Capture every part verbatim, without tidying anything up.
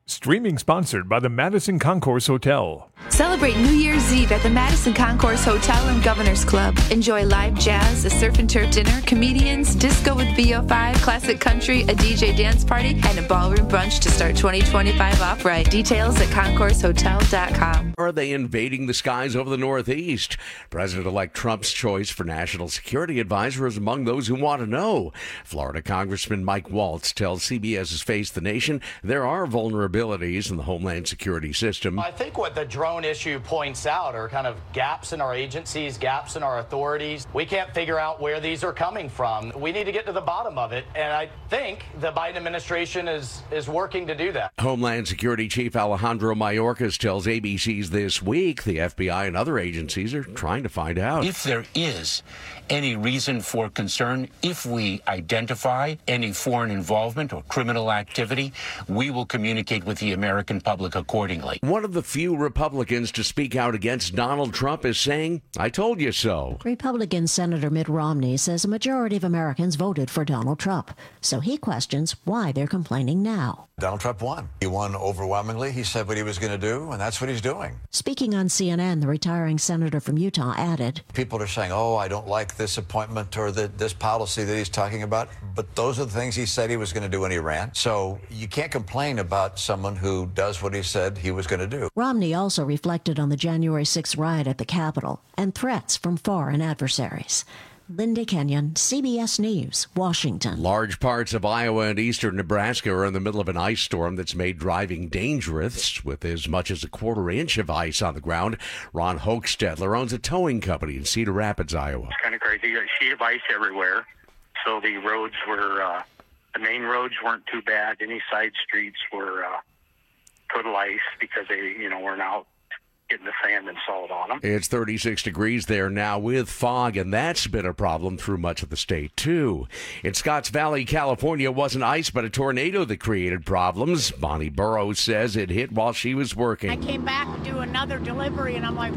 Streaming sponsored by the Madison Concourse Hotel. Celebrate New Year's Eve at the Madison Concourse Hotel and Governor's Club. Enjoy live jazz, a surf and turf dinner, comedians, disco with V O five, classic country, a D J dance party, and a ballroom brunch to start twenty twenty-five off right. Details at concourse hotel dot com. Are they invading the skies over the Northeast? President-elect Trump's choice for national security advisor is among those who want to know. Florida Congressman Mike Waltz tells CBS's Face the Nation there are vulnerabilities in the Homeland Security system. I think what the drone issue points out are kind of gaps in our agencies, gaps in our authorities. We can't figure out where these are coming from. We need to get to the bottom of it, and I think the Biden administration is is working to do that. Homeland Security Chief Alejandro Mayorkas tells A B C's This Week the F B I and other agencies are trying to find out if there is any reason for concern. If we identify any foreign involvement or criminal activity, we will communicate with the American public accordingly. One of the few Republicans to speak out against Donald Trump is saying, "I told you so." Republican Senator Mitt Romney says a majority of Americans voted for Donald Trump, so he questions why they're complaining now. Donald Trump won. He won overwhelmingly. He said what he was going to do, and that's what he's doing. Speaking on C N N, the retiring senator from Utah added, people are saying, oh, I don't like this appointment or the, this policy that he's talking about, but those are the things he said he was going to do when he ran. So you can't complain about someone who does what he said he was going to do. Romney also reflected on the January sixth riot at the Capitol and threats from foreign adversaries. Linda Kenyon, C B S News, Washington. Large parts of Iowa and eastern Nebraska are in the middle of an ice storm that's made driving dangerous, with as much as a quarter inch of ice on the ground. Ron Hochstetler owns a towing company in Cedar Rapids, Iowa. It's kind of crazy. You got a sheet of ice everywhere, so the roads were, uh, the main roads weren't too bad. Any side streets were uh, total ice because they, you know, were now getting the sand and salt on them. It's thirty-six degrees there now with fog, and that's been a problem through much of the state, too. In Scotts Valley, California, it wasn't ice, but a tornado that created problems. Bonnie Burrows says it hit while she was working. I came back to do another delivery, and I'm like,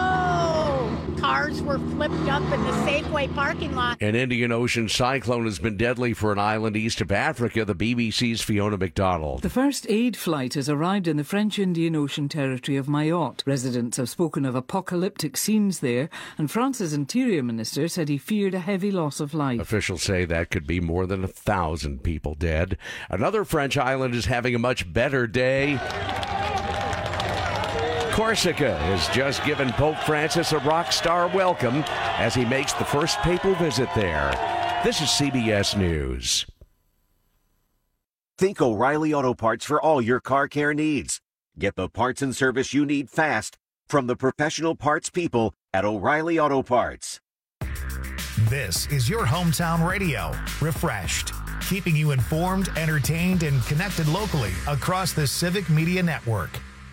whoa! Cars were flipped up in the Safeway parking lot. An Indian Ocean cyclone has been deadly for an island east of Africa. The B B C's Fiona McDonald. The first aid flight has arrived in the French Indian Ocean territory of Mayotte. Residents have spoken of apocalyptic scenes there, and France's Interior Minister said he feared a heavy loss of life. Officials say that could be more than a thousand people dead. Another French island is having a much better day. Corsica has just given Pope Francis a rock star welcome as he makes the first papal visit there. This is C B S News. Think O'Reilly Auto Parts for all your car care needs. Get the parts and service you need fast from the professional parts people at O'Reilly Auto Parts. This is your hometown radio, Refreshed, keeping you informed, entertained, and connected locally across the Civic Media Network.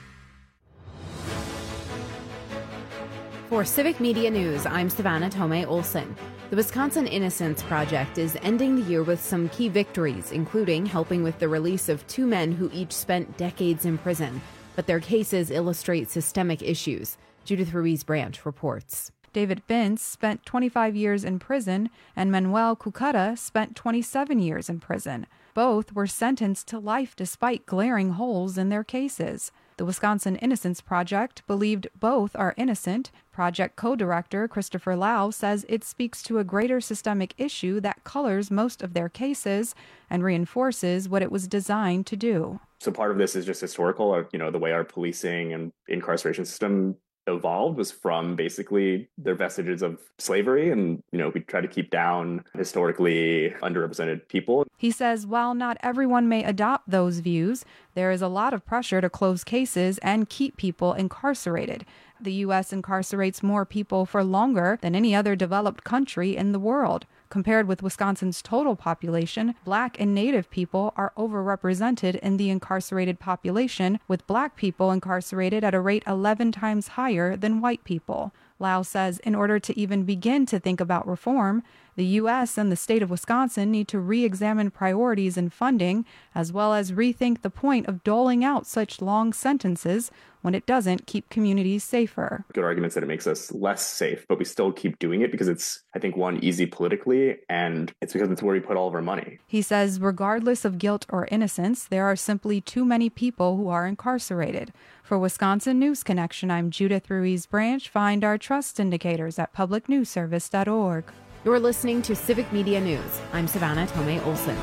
For Civic Media News, I'm Savannah Tomei Olson. The Wisconsin Innocence Project is ending the year with some key victories, including helping with the release of two men who each spent decades in prison. But their cases illustrate systemic issues. Judith Ruiz-Branch reports. David Vince spent twenty-five years in prison, and Manuel Cucata spent twenty-seven years in prison. Both were sentenced to life despite glaring holes in their cases. The Wisconsin Innocence Project believed both are innocent. Project co-director Christopher Lau says it speaks to a greater systemic issue that colors most of their cases and reinforces what it was designed to do. So part of this is just historical of, you know, the way our policing and incarceration system evolved was from basically the vestiges of slavery. And, you know, we try to keep down historically underrepresented people. He says while not everyone may adopt those views, there is a lot of pressure to close cases and keep people incarcerated. The U S incarcerates more people for longer than any other developed country in the world. Compared with Wisconsin's total population, Black and Native people are overrepresented in the incarcerated population, with Black people incarcerated at a rate eleven times higher than white people. Lau says in order to even begin to think about reform, The U S and the state of Wisconsin need to re-examine priorities and funding, as well as rethink the point of doling out such long sentences when it doesn't keep communities safer. Good arguments that it makes us less safe, but we still keep doing it because it's, I think, one, easy politically, and it's because it's where we put all of our money. He says regardless of guilt or innocence, there are simply too many people who are incarcerated. For Wisconsin News Connection, I'm Judith Ruiz Branch. Find our trust indicators at public news service dot org. You're listening to Civic Media News. I'm Savannah Tomei Olson.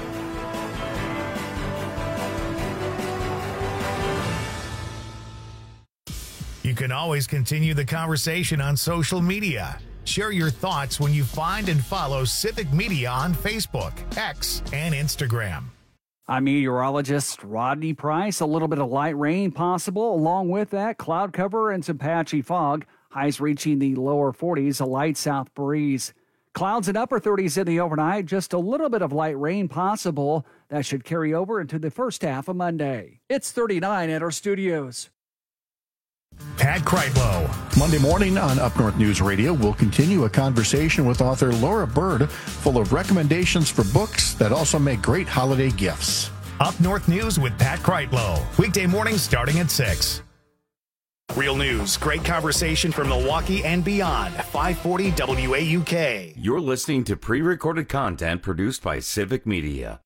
You can always continue the conversation on social media. Share your thoughts when you find and follow Civic Media on Facebook, X, and Instagram. I'm meteorologist Rodney Price. A little bit of light rain possible. Along with that, cloud cover and some patchy fog. Highs reaching the lower forties, a light south breeze. Clouds and upper thirties in the overnight. Just a little bit of light rain possible. That should carry over into the first half of Monday. It's thirty-nine at our studios. Pat Kreitlow. Monday morning on Up North News Radio, we'll continue a conversation with author Laura Bird, full of recommendations for books that also make great holiday gifts. Up North News with Pat Kreitlow. Weekday mornings starting at six. Real news, great conversation from Milwaukee and beyond. five forty W A U K. You're listening to pre-recorded content produced by Civic Media.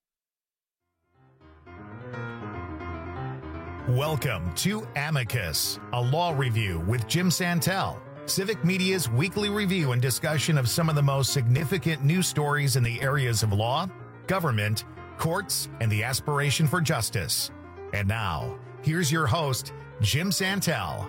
Welcome to Amicus, a law review with Jim Santel. Civic Media's weekly review and discussion of some of the most significant news stories in the areas of law, government, courts, and the aspiration for justice. And now, here's your host, Jim Santel.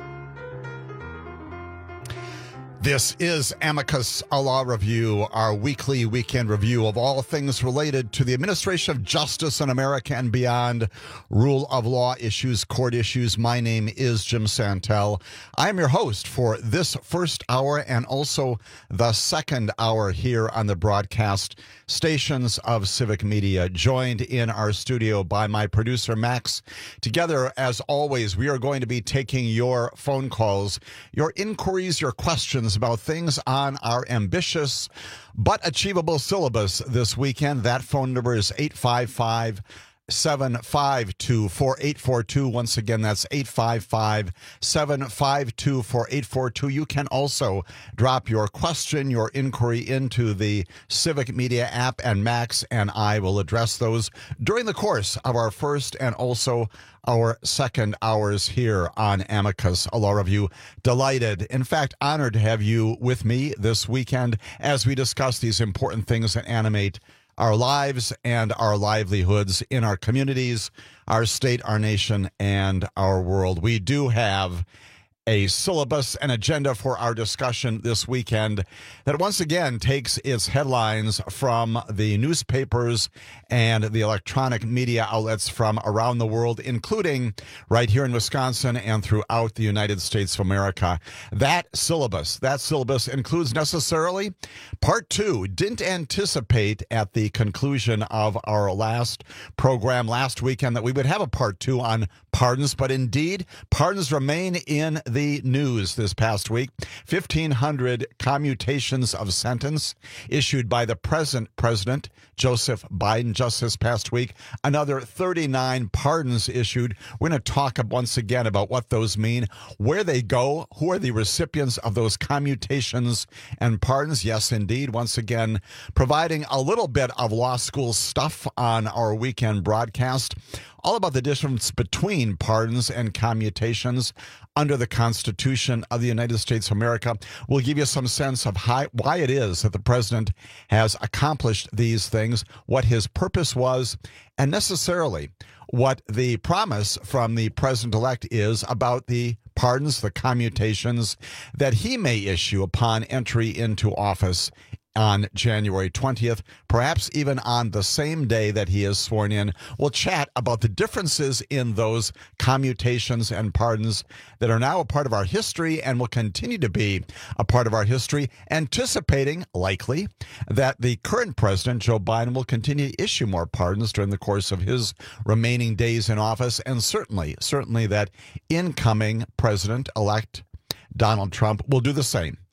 This is Amicus, a law review, our weekly weekend review of all things related to the administration of justice in America and beyond, rule of law issues, court issues. My name is Jim Santel. I am your host for this first hour and also the second hour here on the broadcast stations of Civic Media, joined in our studio by my producer, Max. Together, as always, we are going to be taking your phone calls, your inquiries, your questions about things on our ambitious but achievable syllabus this weekend. That phone number is eight five five, seven five two, four eight four two. Once again, that's eight five five, seven five two, four eight four two. You can also drop your question, your inquiry into the Civic Media app, and Max and I will address those during the course of our first and also our second hours here on Amicus, a law review. Delighted, in fact, honored to have you with me this weekend as we discuss these important things that animate our lives and our livelihoods in our communities, our state, our nation, and our world. We do have a syllabus, an agenda for our discussion this weekend that once again takes its headlines from the newspapers and the electronic media outlets from around the world, including right here in Wisconsin and throughout the United States of America. That syllabus, that syllabus includes necessarily part two. Didn't anticipate at the conclusion of our last program last weekend that we would have a part two on pardons, but indeed, pardons remain in the news this past week. fifteen hundred commutations of sentence issued by the present president, Joseph Biden, just this past week. Another thirty-nine pardons issued. We're going to talk once again about what those mean, where they go, who are the recipients of those commutations and pardons. Yes, indeed, once again, providing a little bit of law school stuff on our weekend broadcast, all about the difference between pardons and commutations under the Constitution of the United States of America. We'll give you some sense of how, why it is that the president has accomplished these things, what his purpose was, and necessarily what the promise from the president-elect is about the pardons, the commutations that he may issue upon entry into office on January twentieth, perhaps even on the same day that he is sworn in. We'll chat about the differences in those commutations and pardons that are now a part of our history and will continue to be a part of our history, anticipating, likely, that the current president, Joe Biden, will continue to issue more pardons during the course of his remaining days in office, and certainly, certainly that incoming president-elect Donald Trump will do the same.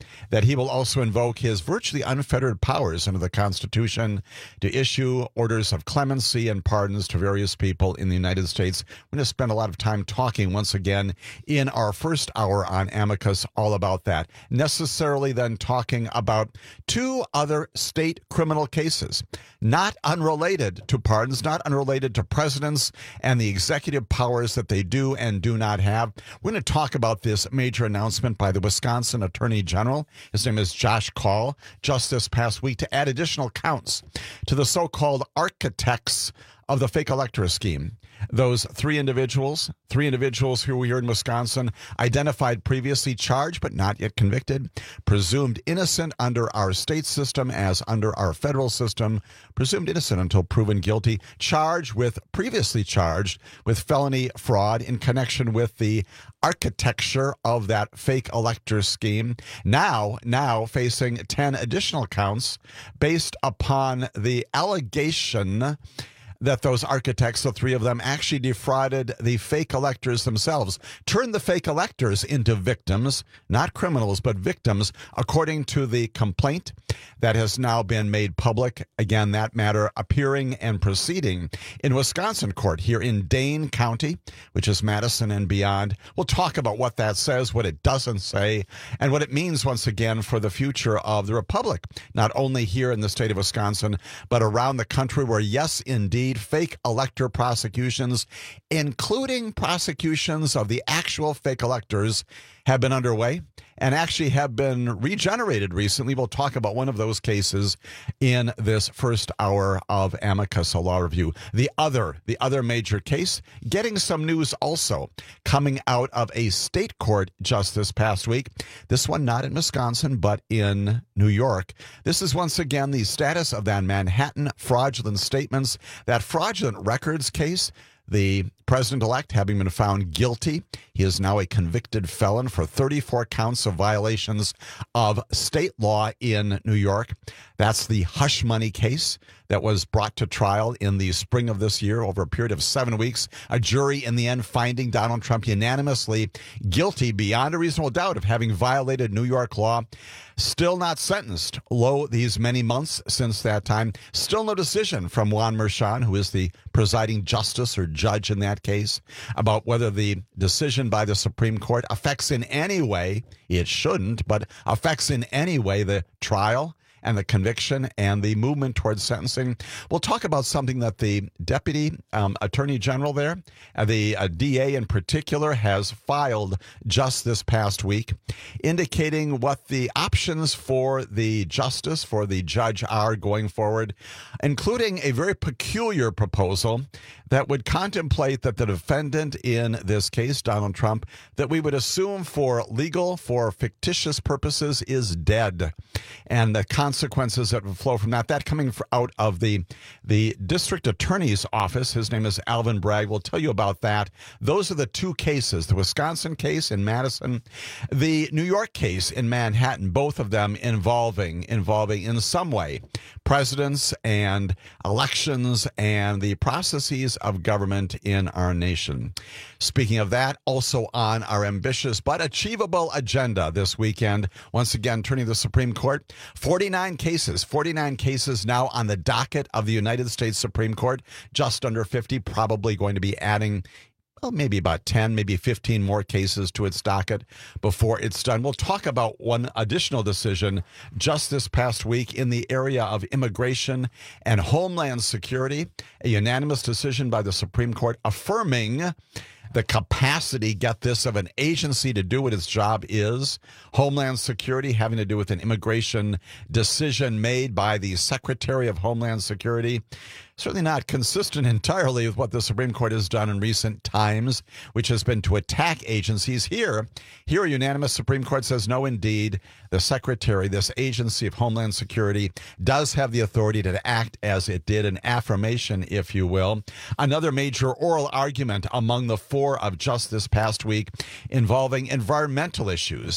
that he will also invoke his virtually unfettered powers under the Constitution to issue orders of clemency and pardons to various people in the United States. We're going to spend a lot of time talking once again in our first hour on Amicus all about that. Necessarily then talking about two other state criminal cases, not unrelated to pardons, not unrelated to presidents and the executive powers that they do and do not have. We're going to talk about this major announcement by the Wisconsin Attorney General. His name is Josh Kaul, just this past week, to add additional counts to the so-called architects of the fake elector scheme. Those three individuals, three individuals who were here in Wisconsin, identified previously charged but not yet convicted, presumed innocent under our state system as under our federal system, presumed innocent until proven guilty, charged with, previously charged with felony fraud in connection with the architecture of that fake elector scheme. Now, now facing ten additional counts based upon the allegation that those architects, the three of them, actually defrauded the fake electors themselves, turned the fake electors into victims, not criminals, but victims, according to the complaint that has now been made public. Again, that matter appearing and proceeding in Wisconsin court here in Dane County, which is Madison and beyond. We'll talk about what that says, what it doesn't say, and what it means once again for the future of the republic, not only here in the state of Wisconsin, but around the country where, yes, indeed, fake elector prosecutions, including prosecutions of the actual fake electors, have been underway and actually have been regenerated recently. We'll talk about one of those cases in this first hour of Amicus, a law review. The other, the other major case, getting some news also coming out of a state court just this past week. This one not in Wisconsin, but in New York. This is once again the status of that Manhattan fraudulent statements, that fraudulent records case. The president-elect having been found guilty. He is now a convicted felon for thirty-four counts of violations of state law in New York. That's the hush money case that was brought to trial in the spring of this year over a period of seven weeks. A jury in the end finding Donald Trump unanimously guilty beyond a reasonable doubt of having violated New York law. Still not sentenced. Lo, these many months since that time. Still no decision from Juan Merchan, who is the presiding justice or judge in that case, about whether the decision by the Supreme Court affects in any way, it shouldn't, but affects in any way the trial and the conviction and the movement towards sentencing. We'll talk about something that the Deputy um, Attorney General there, uh, the uh, D A in particular, has filed just this past week, indicating what the options for the justice, for the judge are going forward, including a very peculiar proposal that would contemplate that the defendant in this case, Donald Trump, that we would assume for legal, for fictitious purposes, is dead. And the consequences that would flow from that, that coming out of the, the district attorney's office. His name is Alvin Bragg. We'll tell you about that. Those are the two cases, the Wisconsin case in Madison, the New York case in Manhattan, both of them involving, involving in some way presidents and elections and the processes of government in our nation. Speaking of that, also on our ambitious but achievable agenda this weekend, once again, turning to the Supreme Court, forty-nine cases, forty-nine cases now on the docket of the United States Supreme Court, just under fifty, probably going to be adding well, maybe about ten, maybe fifteen more cases to its docket before it's done. We'll talk about one additional decision just this past week in the area of immigration and homeland security, a unanimous decision by the Supreme Court affirming the capacity, get this, of an agency to do what its job is. Homeland Security having to do with an immigration decision made by the Secretary of Homeland Security. Certainly not consistent entirely with what the Supreme Court has done in recent times, which has been to attack agencies. Here, here a unanimous Supreme Court says, no, indeed, the Secretary, this agency of Homeland Security, does have the authority to act as it did, an affirmation, if you will. Another major oral argument among the four of just this past week involving environmental issues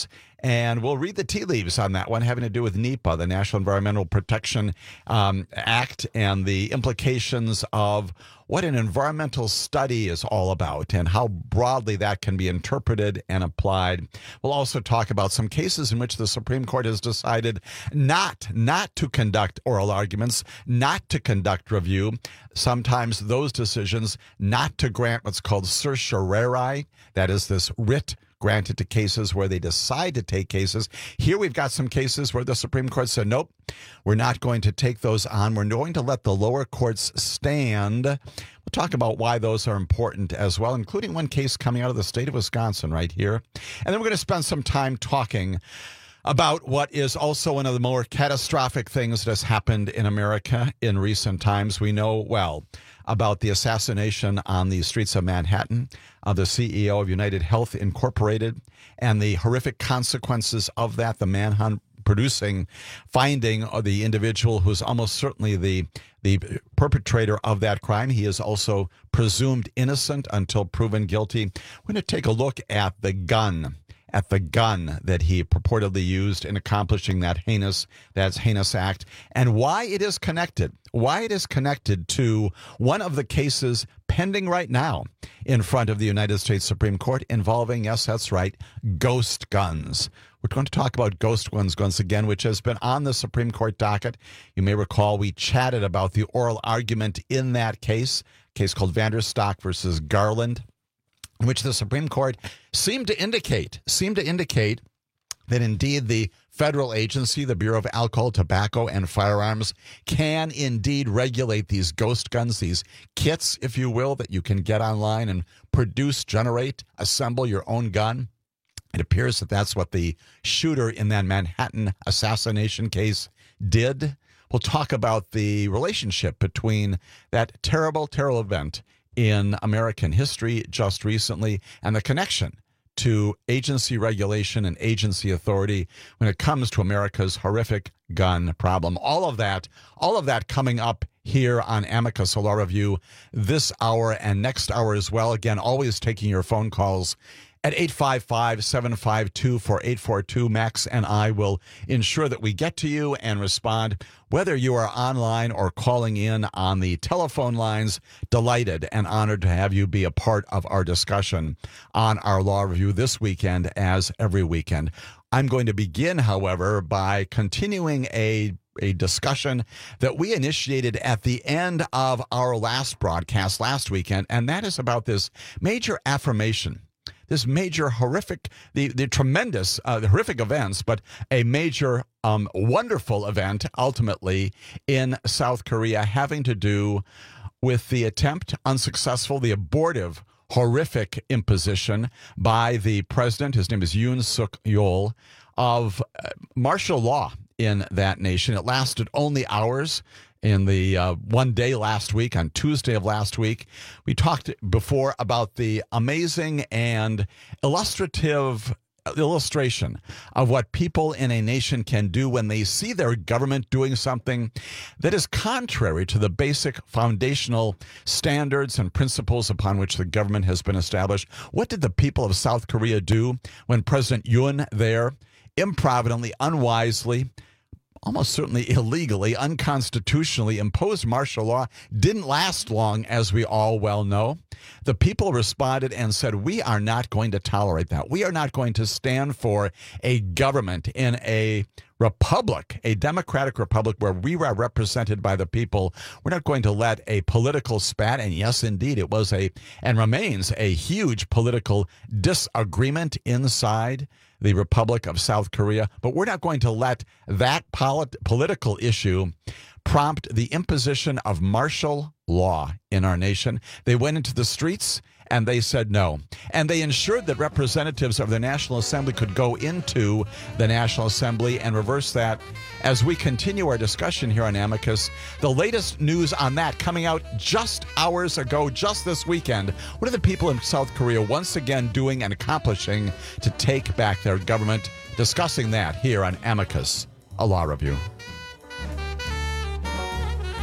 And we'll read the tea leaves on that one, having to do with NEPA, the National Environmental Protection um, Act, and the implications of what an environmental study is all about and how broadly that can be interpreted and applied. We'll also talk about some cases in which the Supreme Court has decided not, not to conduct oral arguments, not to conduct review. Sometimes those decisions not to grant what's called certiorari, that is this writ granted to cases where they decide to take cases. Here we've got some cases where the Supreme Court said, nope, we're not going to take those on. We're going to let the lower courts stand. We'll talk about why those are important as well, including one case coming out of the state of Wisconsin right here. And then we're going to spend some time talking about what is also one of the more catastrophic things that has happened in America in recent times. We know well about the assassination on the streets of Manhattan of the C E O of United Health Incorporated and the horrific consequences of that, the manhunt producing finding of the individual who's almost certainly the the perpetrator of that crime. He is also presumed innocent until proven guilty. We're going to take a look at the gun at the gun that he purportedly used in accomplishing that heinous, that heinous act, and why it is connected, why it is connected to one of the cases pending right now in front of the United States Supreme Court involving, yes, that's right, ghost guns. We're going to talk about ghost guns once again, which has been on the Supreme Court docket. You may recall we chatted about the oral argument in that case, a case called Vanderstock versus Garland, in which the Supreme Court seemed to indicate, seemed to indicate that indeed the federal agency, the Bureau of Alcohol, Tobacco, and Firearms, can indeed regulate these ghost guns, these kits, if you will, that you can get online and produce, generate, assemble your own gun. It appears that that's what the shooter in that Manhattan assassination case did. We'll talk about the relationship between that terrible, terrible event in American history just recently and the connection to agency regulation and agency authority when it comes to America's horrific gun problem. All of that, all of that coming up here on Amicus Law Review this hour and next hour as well. Again, always taking your phone calls at eight five five, seven five two, four eight four two. Max and I will ensure that we get to you and respond, whether you are online or calling in on the telephone lines. Delighted and honored to have you be a part of our discussion on our Law Review this weekend, as every weekend. I'm going to begin, however, by continuing a a discussion that we initiated at the end of our last broadcast last weekend, and that is about this major affirmation, this major horrific, the, the tremendous, uh, the horrific events, but a major um, wonderful event ultimately in South Korea having to do with the attempt, unsuccessful, the abortive, horrific imposition by the president, his name is Yoon Suk Yeol, of uh, martial law in that nation. It lasted only hours. In the uh, one day last week, on Tuesday of last week, we talked before about the amazing and illustrative illustration of what people in a nation can do when they see their government doing something that is contrary to the basic foundational standards and principles upon which the government has been established. What did the people of South Korea do when President Yoon there improvidently, unwisely, almost certainly illegally, unconstitutionally imposed martial law? Didn't last long, as we all well know. The people responded and said, we are not going to tolerate that. We are not going to stand for a government in a republic, a democratic republic where we are represented by the people. We're not going to let a political spat, and yes, indeed, it was a and remains a huge political disagreement inside the Republic of South Korea, but we're not going to let that polit- political issue prompt the imposition of martial law in our nation. They went into the streets and they said no. And they ensured that representatives of the National Assembly could go into the National Assembly and reverse that. As we continue our discussion here on Amicus, the latest news on that coming out just hours ago, just this weekend. What are the people in South Korea once again doing and accomplishing to take back their government? Discussing that here on Amicus, a Law Review.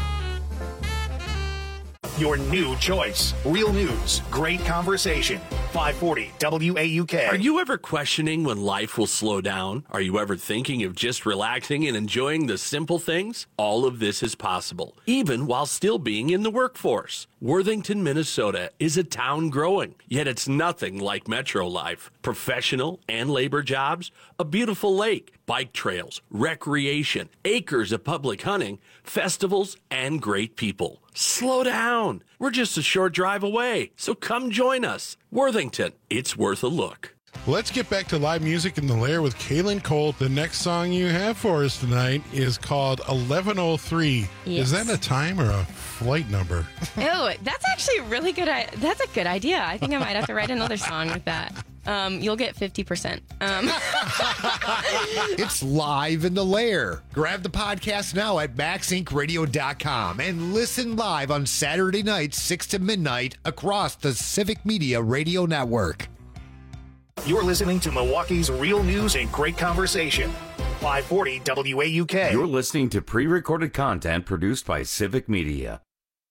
Your new choice. Real news, great conversation. five forty W A U K. Are you ever questioning when life will slow down? Are you ever thinking of just relaxing and enjoying the simple things? All of this is possible, even while still being in the workforce. Worthington, Minnesota is a town growing, yet it's nothing like metro life. Professional and labor jobs, a beautiful lake, bike trails, recreation, acres of public hunting, festivals, and great people. Slow down. We're just a short drive away, so come join us. Worthington, it's worth a look. Let's get back to live music in the Lair with Kaylin Colt. The next song you have for us tonight is called eleven oh three. Yes. Is that a time or a flight number? Ew, that's actually a really good. I- that's a good idea. I think I might have to write another song with that. Um, you'll get fifty percent. Um. It's live in the Lair. Grab the podcast now at max inc radio dot com and listen live on Saturday nights, six to midnight, across the Civic Media Radio Network. You're listening to Milwaukee's real news and great conversation. five forty W A U K. You're listening to pre-recorded content produced by Civic Media.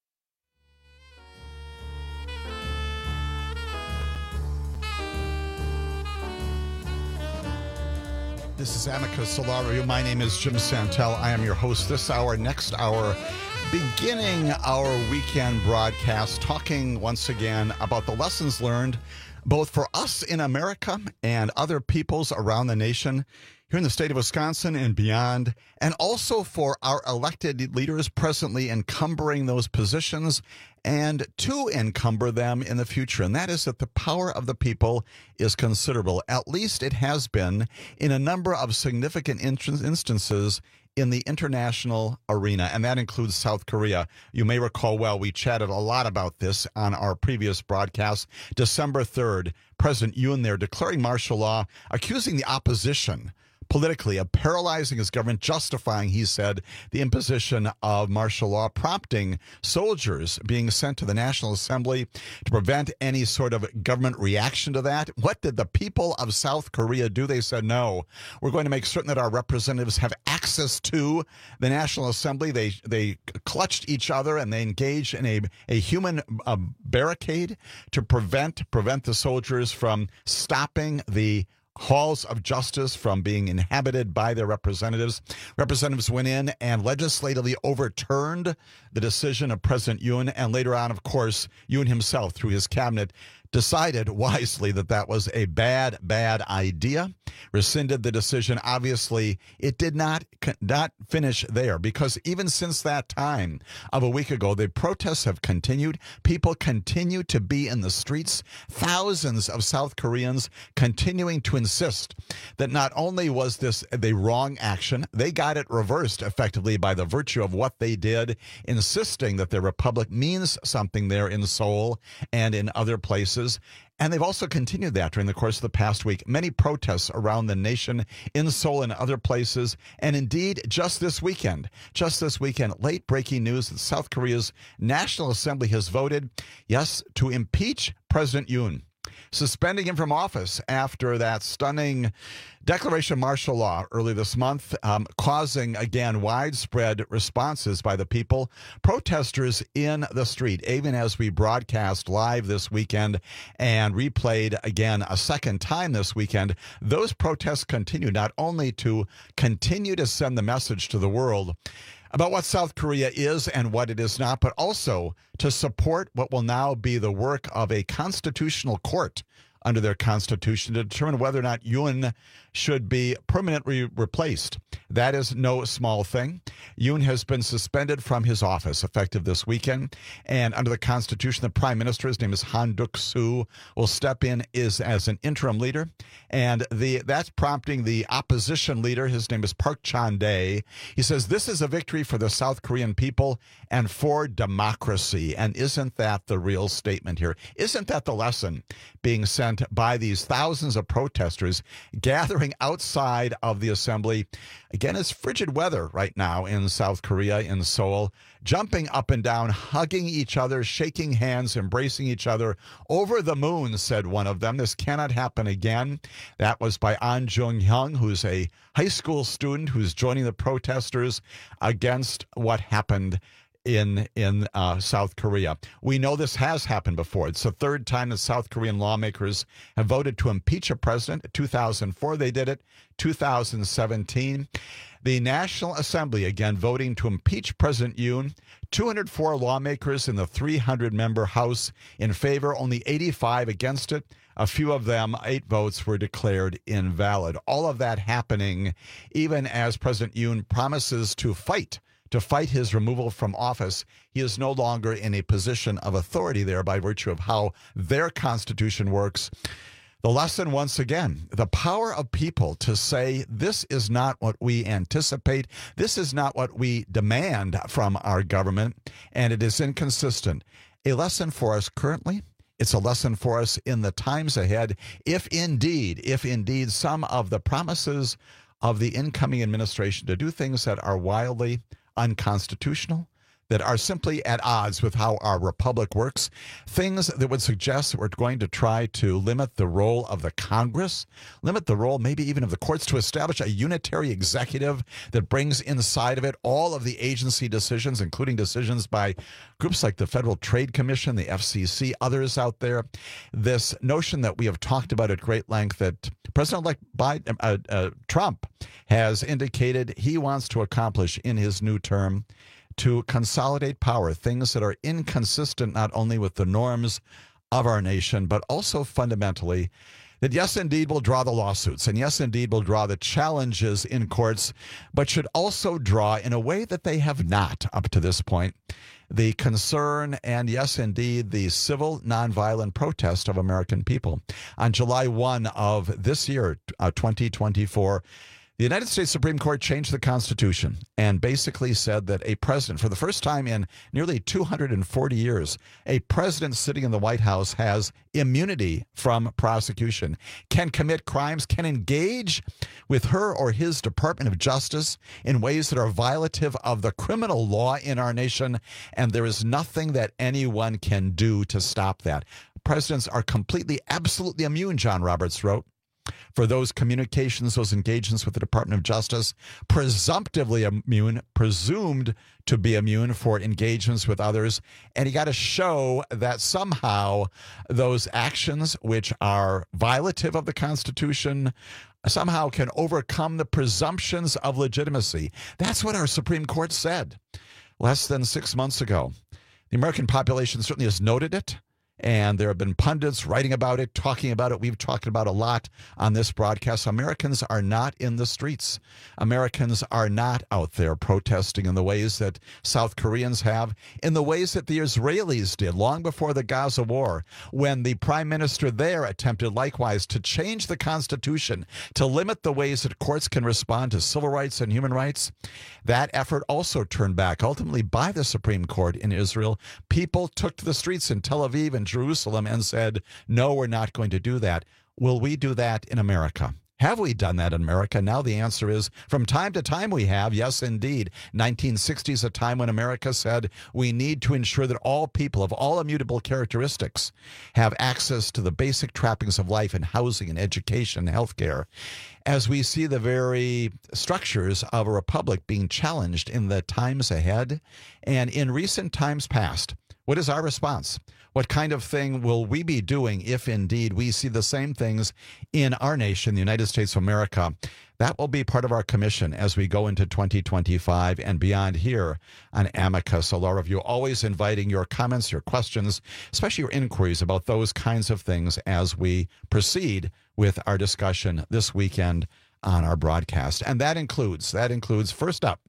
This is Amicus Law Review. My name is Jim Santel. I am your host this hour, next hour, beginning our weekend broadcast, talking once again about the lessons learned both for us in America and other peoples around the nation, here in the state of Wisconsin and beyond, and also for our elected leaders presently encumbering those positions and to encumber them in the future. And that is that the power of the people is considerable. At least it has been in a number of significant instances in the international arena, and that includes South Korea. You may recall well, we chatted a lot about this on our previous broadcast. December third, President Yoon there declaring martial law, accusing the opposition politically of paralyzing his government, justifying, he said, the imposition of martial law, prompting soldiers being sent to the National Assembly to prevent any sort of government reaction to that. What did the people of South Korea do? They said, no, we're going to make certain that our representatives have access to the National Assembly. They they clutched each other and they engaged in a, a human uh, barricade to prevent prevent the soldiers from stopping the halls of justice from being inhabited by their representatives. Representatives went in and legislatively overturned the decision of President Yoon, and later on, of course, Yoon himself, through his cabinet, decided wisely that that was a bad, bad idea, rescinded the decision. Obviously, it did not, not finish there, because even since that time of a week ago, the protests have continued. People continue to be in the streets. Thousands of South Koreans continuing to insist that not only was this the wrong action, they got it reversed effectively by the virtue of what they did, insisting that their republic means something there in Seoul and in other places. And they've also continued that during the course of the past week. Many protests around the nation, in Seoul and other places. And indeed, just this weekend, just this weekend, late breaking news that South Korea's National Assembly has voted, yes, to impeach President Yoon, suspending him from office after that stunning declaration of martial law early this month, um, causing, again, widespread responses by the people, protesters in the street, even as we broadcast live this weekend and replayed again a second time this weekend. Those protests continue, not only to continue to send the message to the world about what South Korea is and what it is not, but also to support what will now be the work of a constitutional court under their constitution to determine whether or not Yoon should be permanently replaced. That is no small thing. Yoon has been suspended from his office effective this weekend, and under the Constitution, the Prime Minister, his name is Han Duck-soo, will step in is as an interim leader, and the that's prompting the opposition leader, his name is Park Chan-dae. He says this is a victory for the South Korean people and for democracy, and isn't that the real statement here? Isn't that the lesson being sent by these thousands of protesters gathering outside of the assembly? Again, it's frigid weather right now in South Korea, in Seoul, jumping up and down, hugging each other, shaking hands, embracing each other. Over the moon, said one of them. This cannot happen again. That was by An Jung-hyung, who's a high school student who's joining the protesters against what happened in in uh, South Korea. We know this has happened before. It's the third time that South Korean lawmakers have voted to impeach a president. two thousand four, they did it. two thousand seventeen, the National Assembly again voting to impeach President Yoon. two hundred four lawmakers in the three hundred member House in favor, only eighty-five against it. A few of them, eight votes, were declared invalid. All of that happening even as President Yoon promises to fight to fight his removal from office. He is no longer in a position of authority there by virtue of how their constitution works. The lesson, once again, the power of people to say, this is not what we anticipate, this is not what we demand from our government, and it is inconsistent. A lesson for us currently. It's a lesson for us in the times ahead, if indeed, if indeed some of the promises of the incoming administration to do things that are wildly unconstitutional, that are simply at odds with how our republic works, things that would suggest that we're going to try to limit the role of the Congress, limit the role maybe even of the courts, to establish a unitary executive that brings inside of it all of the agency decisions, including decisions by groups like the Federal Trade Commission, the F C C, others out there. This notion that we have talked about at great length that President-elect Biden, uh, uh, Trump has indicated he wants to accomplish in his new term, to consolidate power, things that are inconsistent not only with the norms of our nation, but also fundamentally that, yes, indeed, will draw the lawsuits, and yes, indeed, will draw the challenges in courts, but should also draw, in a way that they have not up to this point, the concern and, yes, indeed, the civil nonviolent protest of American people. On July first of this year, uh, twenty twenty-four, the United States Supreme Court changed the Constitution and basically said that a president, for the first time in nearly two hundred forty years, a president sitting in the White House has immunity from prosecution, can commit crimes, can engage with her or his Department of Justice in ways that are violative of the criminal law in our nation, and there is nothing that anyone can do to stop that. Presidents are completely, absolutely immune, John Roberts wrote, for those communications, those engagements with the Department of Justice, presumptively immune, presumed to be immune for engagements with others. And you got to show that somehow those actions, which are violative of the Constitution, somehow can overcome the presumptions of legitimacy. That's what our Supreme Court said less than six months ago. The American population certainly has noted it. And there have been pundits writing about it, talking about it. We've talked about a lot on this broadcast. Americans are not in the streets. Americans are not out there protesting in the ways that South Koreans have, in the ways that the Israelis did long before the Gaza war, when the prime minister there attempted likewise to change the Constitution to limit the ways that courts can respond to civil rights and human rights. That effort also turned back, ultimately by the Supreme Court in Israel. People took to the streets in Tel Aviv and Jerusalem and said, no, we're not going to do that. Will we do that in America? Have we done that in America? Now the answer is, from time to time we have. Yes, indeed. nineteen sixty is a time when America said we need to ensure that all people of all immutable characteristics have access to the basic trappings of life and housing and education and health care. As we see the very structures of a republic being challenged in the times ahead and in recent times past, what is our response? What kind of thing will we be doing if indeed we see the same things in our nation, the United States of America? That will be part of our commission as we go into twenty twenty-five and beyond here on Amicus, a law review. Always inviting your comments, your questions, especially your inquiries about those kinds of things as we proceed with our discussion this weekend on our broadcast. And that includes, that includes, first up,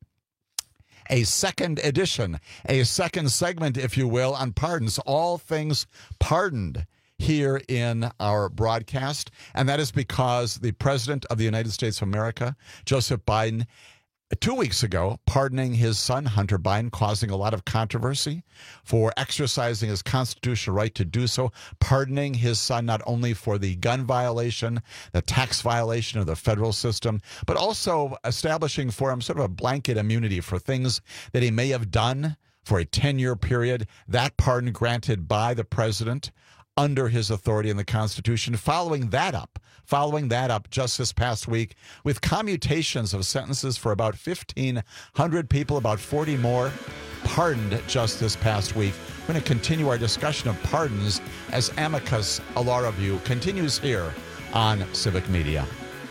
a second edition, a second segment, if you will, on pardons, all things pardoned here in our broadcast. And that is because the President of the United States of America, Joseph Biden, two weeks ago, pardoning his son, Hunter Biden, causing a lot of controversy for exercising his constitutional right to do so, pardoning his son not only for the gun violation, the tax violation of the federal system, but also establishing for him sort of a blanket immunity for things that he may have done for a ten-year period. That pardon granted by the president under his authority in the Constitution. Following that up, following that up just this past week with commutations of sentences for about fifteen hundred people, about forty more, pardoned just this past week. We're going to continue our discussion of pardons as Amicus, a law review, continues here on Civic Media.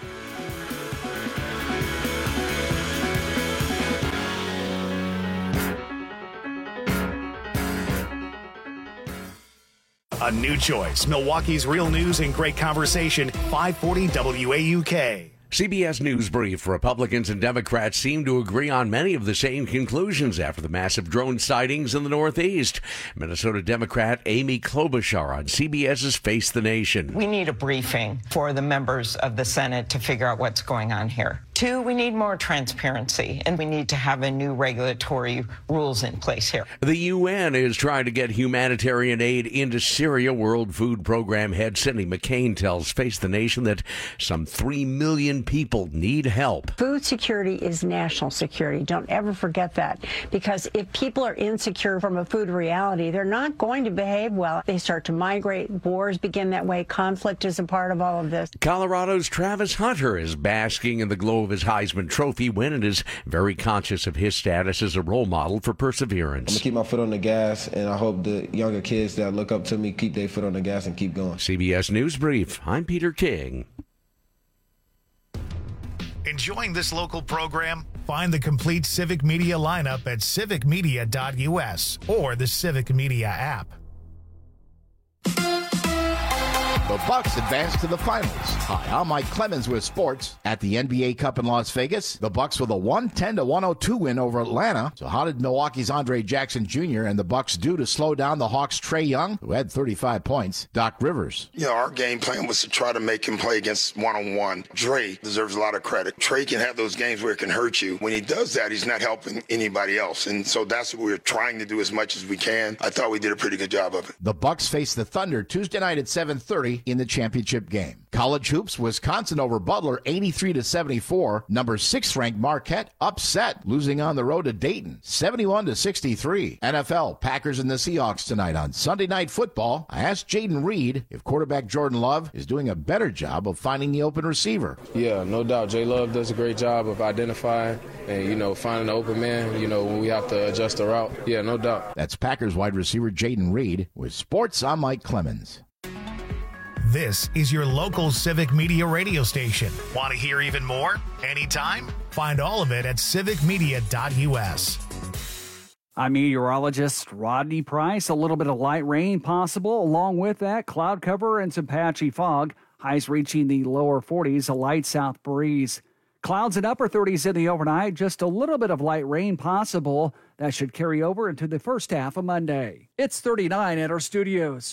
A new choice. Milwaukee's real news and great conversation. five forty W A U K. C B S News Brief. Republicans and Democrats seem to agree on many of the same conclusions after the massive drone sightings in the Northeast. Minnesota Democrat Amy Klobuchar on CBS's Face the Nation. We need a briefing for the members of the Senate to figure out what's going on here. Two, we need more transparency, and we need to have a new regulatory rules in place here. The U N is trying to get humanitarian aid into Syria. World Food Program head Cindy McCain tells Face the Nation that some three million people need help. Food security is national security. Don't ever forget that, because if people are insecure from a food reality, they're not going to behave well. They start to migrate. Wars begin that way. Conflict is a part of all of this. Colorado's Travis Hunter is basking in the glow of his Heisman Trophy win and is very conscious of his status as a role model for perseverance. I'm going to keep my foot on the gas, and I hope the younger kids that look up to me keep their foot on the gas and keep going. C B S News Brief. I'm Peter King. Enjoying this local program? Find the complete Civic Media lineup at civic media dot U S or the Civic Media app. The Bucks advance to the finals. Hi, I'm Mike Clemens with sports. At the N B A Cup in Las Vegas, the Bucks with a one ten to one oh two win over Atlanta. So how did Milwaukee's Andre Jackson Junior and the Bucks do to slow down the Hawks' Trae Young, who had thirty-five points? Doc Rivers. Yeah, our game plan was to try to make him play against one-on-one. Dre deserves a lot of credit. Trae can have those games where it can hurt you. When he does that, he's not helping anybody else. And so that's what we're trying to do as much as we can. I thought we did a pretty good job of it. The Bucks face the Thunder Tuesday night at seven thirty in the championship game. College hoops, Wisconsin over Butler eighty-three to seventy-four. Number six ranked Marquette upset, losing on the road to Dayton seventy-one to sixty-three. N F L, Packers and the Seahawks tonight on Sunday Night Football. I asked Jaden Reed if quarterback Jordan Love is doing a better job of finding the open receiver. Yeah, no doubt. Jay Love does a great job of identifying and, you know, finding the open man, you know, when we have to adjust the route. Yeah, no doubt. That's Packers wide receiver Jaden Reed. With sports, I'm Mike Clemens. This is your local Civic Media radio station. Want to hear even more? Anytime? Find all of it at civic media dot U S. I'm meteorologist Rodney Price. A little bit of light rain possible. Along with that, cloud cover and some patchy fog. Highs reaching the lower forties, a light south breeze. Clouds and upper thirties in the overnight. Just a little bit of light rain possible. That should carry over into the first half of Monday. It's thirty-nine at our studios.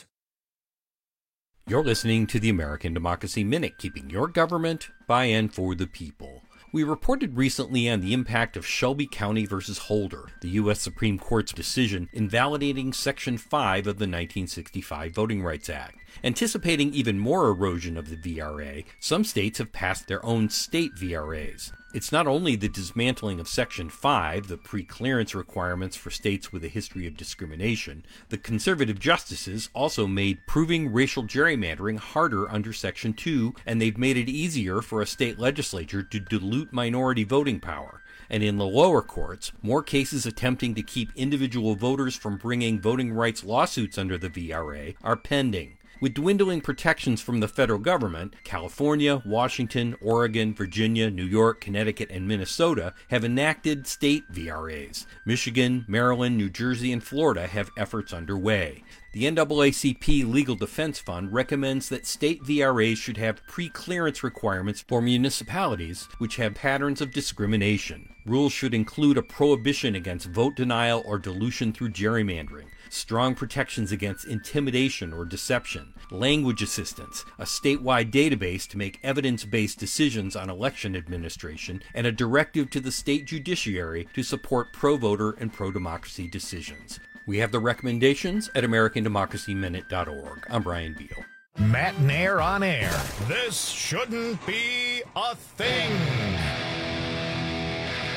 You're listening to the American Democracy Minute, keeping your government by and for the people. We reported recently on the impact of Shelby County versus Holder, the U S Supreme Court's decision invalidating Section five of the nineteen sixty-five Voting Rights Act. Anticipating even more erosion of the V R A, some states have passed their own state V R As. It's not only the dismantling of Section five, the pre-clearance requirements for states with a history of discrimination. The conservative justices also made proving racial gerrymandering harder under Section two, and they've made it easier for a state legislature to dilute minority voting power. And in the lower courts, more cases attempting to keep individual voters from bringing voting rights lawsuits under the V R A are pending. With dwindling protections from the federal government, California, Washington, Oregon, Virginia, New York, Connecticut, and Minnesota have enacted state V R As. Michigan, Maryland, New Jersey, and Florida have efforts underway. The N double A C P Legal Defense Fund recommends that state V R As should have pre-clearance requirements for municipalities which have patterns of discrimination. Rules should include a prohibition against vote denial or dilution through gerrymandering, strong protections against intimidation or deception, language assistance, a statewide database to make evidence-based decisions on election administration, and a directive to the state judiciary to support pro-voter and pro-democracy decisions. We have the recommendations at american democracy minute dot org. I'm Brian Beal. Matt Nair on air. This shouldn't be a thing.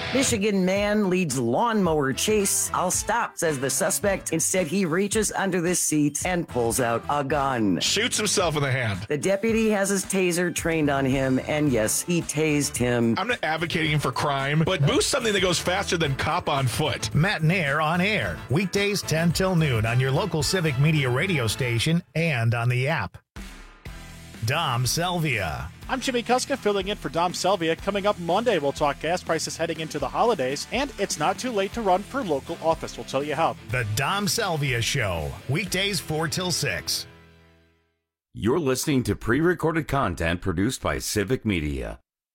Michigan man leads lawnmower chase. I'll stop, says the suspect. Instead, he reaches under the seat and pulls out a gun. Shoots himself in the hand. The deputy has his taser trained on him, and yes, he tased him. I'm not advocating for crime, but boost something that goes faster than cop on foot. Matt Nair on air. Weekdays ten till noon on your local Civic Media radio station and on the app. Dom Selvia. I'm Jimmy Kuska filling in for Dom Selvia. Coming up Monday, we'll talk gas prices heading into the holidays, and it's not too late to run for local office. We'll tell you how. The Dom Selvia Show. Weekdays four till six. You're listening to pre-recorded content produced by Civic Media.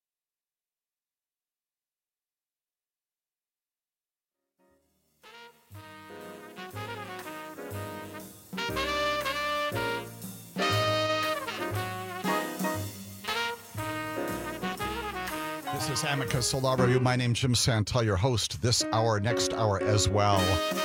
This is Amicus Law Review. My name's Jim Santel, your host this hour, next hour as well.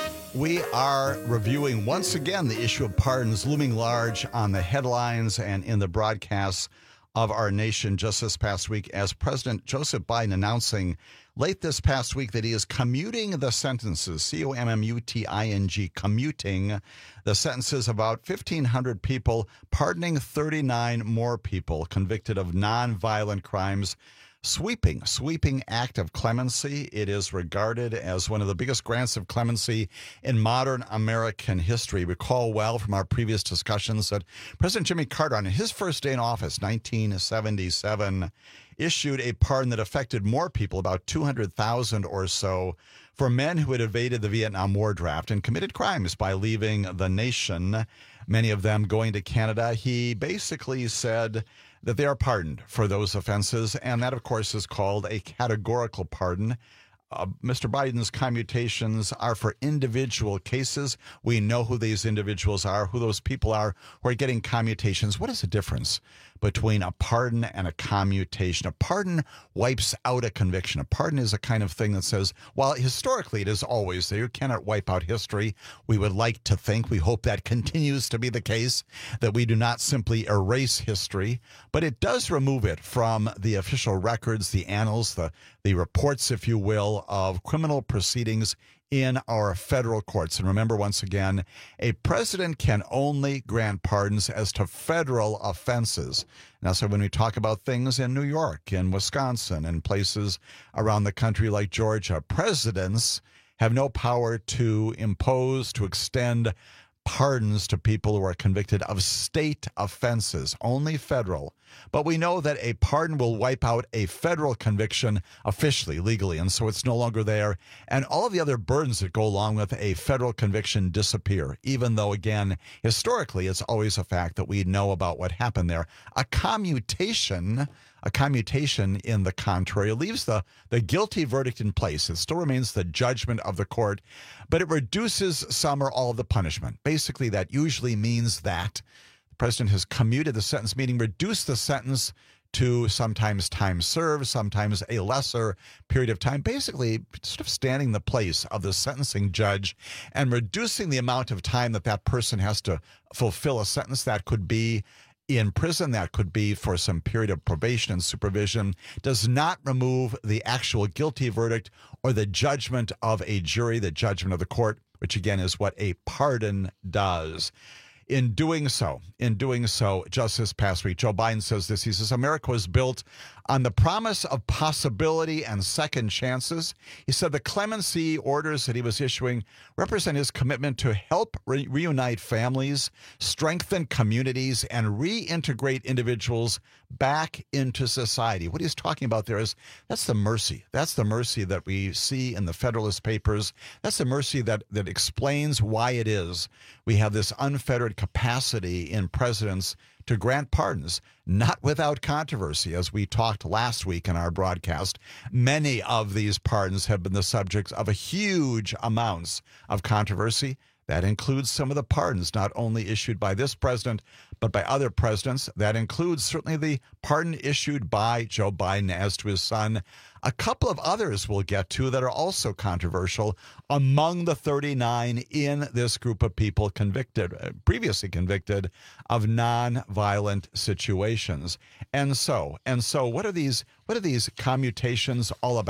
We are reviewing once again the issue of pardons looming large on the headlines and in the broadcasts of our nation just this past week as President Joseph Biden announcing late this past week that he is commuting the sentences, C O M M U T I N G, commuting the sentences of about fifteen hundred people, pardoning thirty-nine more people convicted of nonviolent crimes. Sweeping, sweeping act of clemency. It is regarded as one of the biggest grants of clemency in modern American history. Recall well from our previous discussions that President Jimmy Carter, on his first day in office, nineteen seventy-seven, issued a pardon that affected more people, about two hundred thousand or so, for men who had evaded the Vietnam War draft and committed crimes by leaving the nation, many of them going to Canada. He basically said that they are pardoned for those offenses, and that, of course, is called a categorical pardon. Uh, Mister Biden's commutations are for individual cases. We know who these individuals are, who those people are who are getting commutations. What is the difference between a pardon and a commutation? A pardon wipes out a conviction. A pardon is a kind of thing that says, while historically it is always there, you cannot wipe out history. We would like to think, we hope that continues to be the case, that we do not simply erase history, but it does remove it from the official records, the annals, the, the reports, if you will, of criminal proceedings in our federal courts. And remember, once again, a president can only grant pardons as to federal offenses. Now, so when we talk about things in New York, in Wisconsin, and places around the country like Georgia, presidents have no power to impose, to extend pardons to people who are convicted of state offenses, only federal. But we know that a pardon will wipe out a federal conviction officially, legally, and so it's no longer there. And all of the other burdens that go along with a federal conviction disappear, even though, again, historically, it's always a fact that we know about what happened there. A commutation, a commutation, in the contrary, leaves the, the guilty verdict in place. It still remains the judgment of the court, but it reduces some or all of the punishment. Basically, that usually means that the president has commuted the sentence, meaning reduced the sentence to sometimes time served, sometimes a lesser period of time, basically sort of standing in the place of the sentencing judge and reducing the amount of time that that person has to fulfill a sentence. That could be in prison, that could be for some period of probation and supervision, does not remove the actual guilty verdict or the judgment of a jury, the judgment of the court, which again is what a pardon does. In doing so, in doing so, just this past week, Joe Biden says this. He says, America was built on the promise of possibility and second chances. He said the clemency orders that he was issuing represent his commitment to help re- reunite families, strengthen communities, and reintegrate individuals back into society. What he's talking about there is that's the mercy. That's the mercy that we see in the Federalist Papers. That's the mercy that, that explains why it is we have this unfettered capacity in presidents to grant pardons, not without controversy. As we talked last week in our broadcast, many of these pardons have been the subject of a huge amounts of controversy. That includes some of the pardons not only issued by this president, but by other presidents. That includes certainly the pardon issued by Joe Biden as to his son. A couple of others we'll get to that are also controversial among the thirty-nine in this group of people convicted, uh, previously convicted of non-violent situations. And so, and so what are these, what are these commutations all about?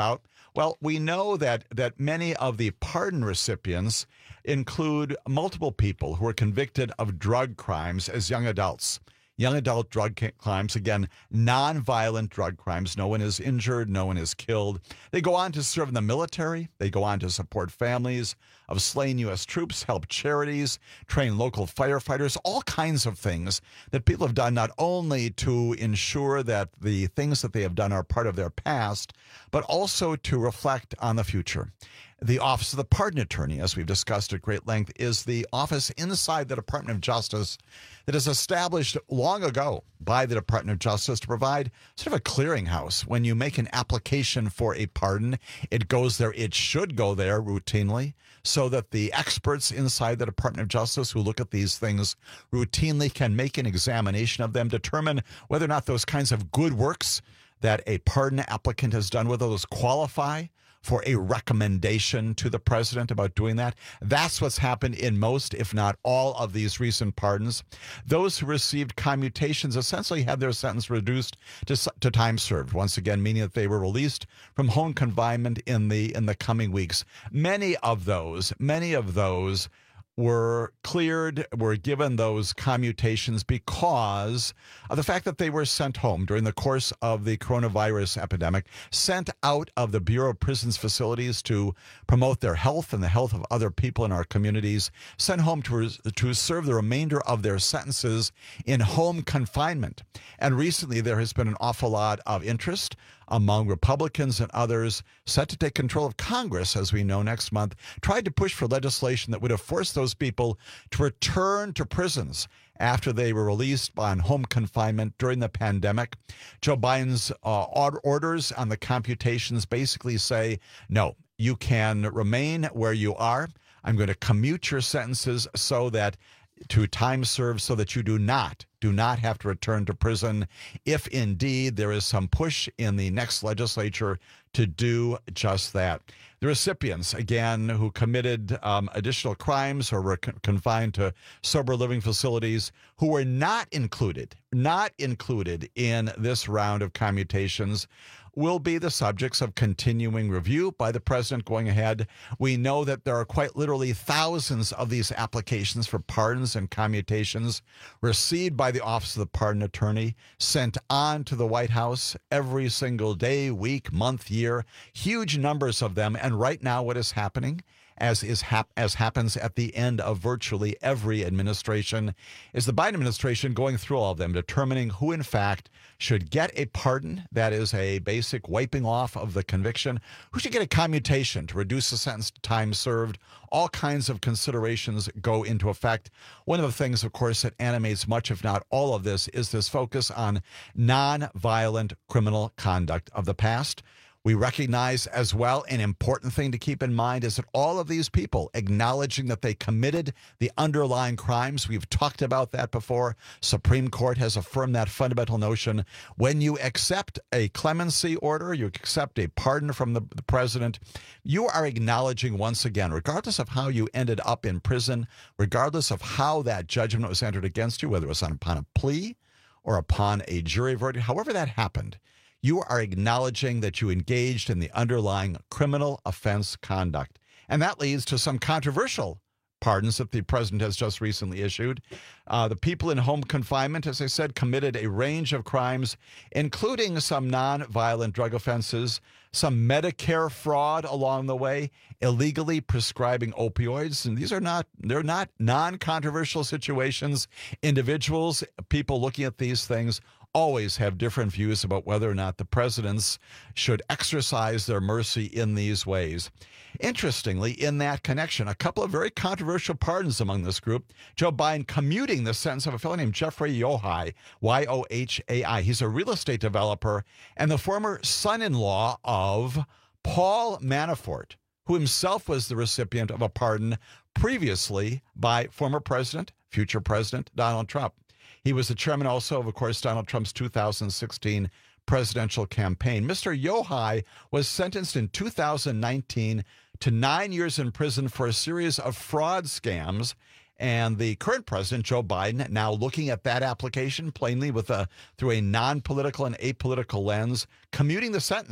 Well, we know that that many of the pardon recipients include multiple people who were convicted of drug crimes as young adults. Young adult drug crimes, again, nonviolent drug crimes. No one is injured. No one is killed. They go on to serve in the military. They go on to support families of slain U S troops, help charities, train local firefighters, all kinds of things that people have done not only to ensure that the things that they have done are part of their past, but also to reflect on the future. The Office of the Pardon Attorney, as we've discussed at great length, is the office inside the Department of Justice that is established long ago by the Department of Justice to provide sort of a clearinghouse. When you make an application for a pardon, it goes there, it should go there routinely, so that the experts inside the Department of Justice who look at these things routinely can make an examination of them, determine whether or not those kinds of good works that a pardon applicant has done, whether those qualify for a recommendation to the president about doing that. That's what's happened in most, if not all, of these recent pardons. Those who received commutations essentially had their sentence reduced to, to time served, once again, meaning that they were released from home confinement in the in the coming weeks. Many of those, many of those were cleared, were given those commutations because of the fact that they were sent home during the course of the coronavirus epidemic, sent out of the Bureau of Prisons facilities to promote their health and the health of other people in our communities, sent home to, to serve the remainder of their sentences in home confinement. And recently there has been an awful lot of interest among Republicans and others set to take control of Congress, as we know, next month, tried to push for legislation that would have forced those people to return to prisons after they were released on home confinement during the pandemic. Joe Biden's uh, orders on the computations basically say, no, you can remain where you are. I'm going to commute your sentences so that to time served so that you do not, do not have to return to prison if indeed there is some push in the next legislature to do just that. The recipients, again, who committed um, additional crimes or were con- confined to sober living facilities, who were not included, not included in this round of commutations, will be the subjects of continuing review by the president going ahead. We know that there are quite literally thousands of these applications for pardons and commutations received by the Office of the Pardon Attorney, sent on to the White House every single day, week, month, year, huge numbers of them. And right now what is happening, as is hap- as happens at the end of virtually every administration, is the Biden administration going through all of them, determining who in fact should get a pardon, that is a basic wiping off of the conviction, who should get a commutation to reduce the sentence to time served. All kinds of considerations go into effect. One of the things, of course, that animates much, if not all of this, is this focus on nonviolent criminal conduct of the past. We recognize as well an important thing to keep in mind is that all of these people acknowledging that they committed the underlying crimes, we've talked about that before. Supreme Court has affirmed that fundamental notion. When you accept a clemency order, you accept a pardon from the, the president, you are acknowledging once again, regardless of how you ended up in prison, regardless of how that judgment was entered against you, whether it was upon a plea or upon a jury verdict, however that happened, you are acknowledging that you engaged in the underlying criminal offense conduct. And that leads to some controversial pardons that the president has just recently issued. Uh, the people in home confinement, as I said, committed a range of crimes, including some nonviolent drug offenses, some Medicare fraud along the way, illegally prescribing opioids. And these are not, they're not non-controversial situations. Individuals, people looking at these things always have different views about whether or not the presidents should exercise their mercy in these ways. Interestingly, in that connection, a couple of very controversial pardons among this group. Joe Biden commuting the sentence of a fellow named Jeffrey Yohai, Y O H A I. He's a real estate developer and the former son-in-law of Paul Manafort, who himself was the recipient of a pardon previously by former president, future president Donald Trump. He was the chairman also of, of course, Donald Trump's two thousand sixteen presidential campaign. Mister Yohai was sentenced in two thousand nineteen to nine years in prison for a series of fraud scams. And the current president, Joe Biden, now looking at that application plainly with a through a non-political and apolitical lens, commuting the sentence